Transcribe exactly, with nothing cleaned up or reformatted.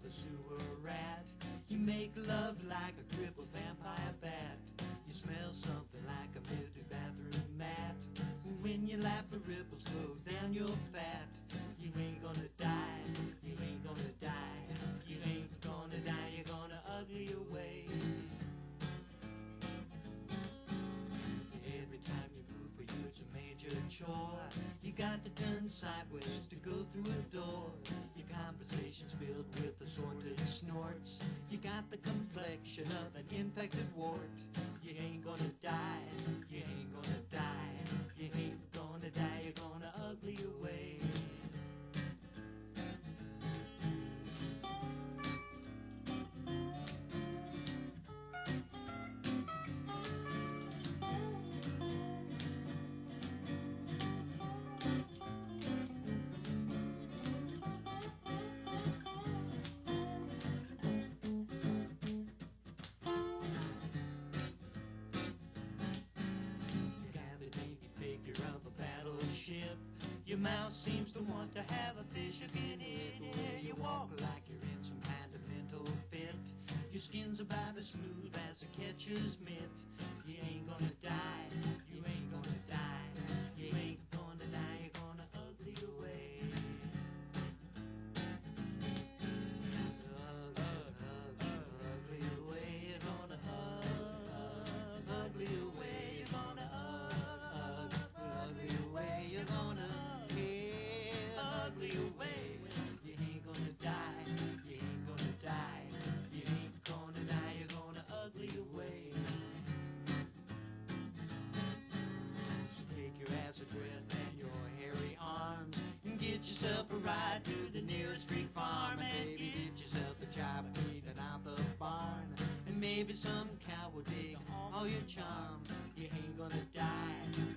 a sewer rat. You make love like a crippled vampire bat. You smell something like a mildew bathroom mat. When you laugh, the ripples flow down your fat. You ain't gonna die, you ain't gonna die, you ain't gonna die, you're gonna ugly away. Every time you move, for you it's a major chore. You got to turn sideways to go through a door. Your conversation's filled with assorted snorts. You got the complexion of an infected wart. You ain't gonna die, you ain't gonna die, you ain't gonna die, you're gonna ugly away. Of a battleship, your mouth seems to want to have a fish hook in it. The way you walk like you're in some kind of mental fit. Your skin's about as smooth as a catcher's mitt. You ain't gonna die, you ain't gonna die, you ain't gonna die, you're gonna ugly away. Ugly away, you're gonna ugly away, you're gonna ugly away, you're gonna get ugly away. You ain't gonna die, you ain't gonna die, you ain't gonna die, you're gonna ugly away. So take your acid breath and your hairy arms and get yourself a ride to the nearest freak farm. And maybe get yourself a job cleaning out the barn. And maybe some cow will dig all your charm. You ain't gonna die,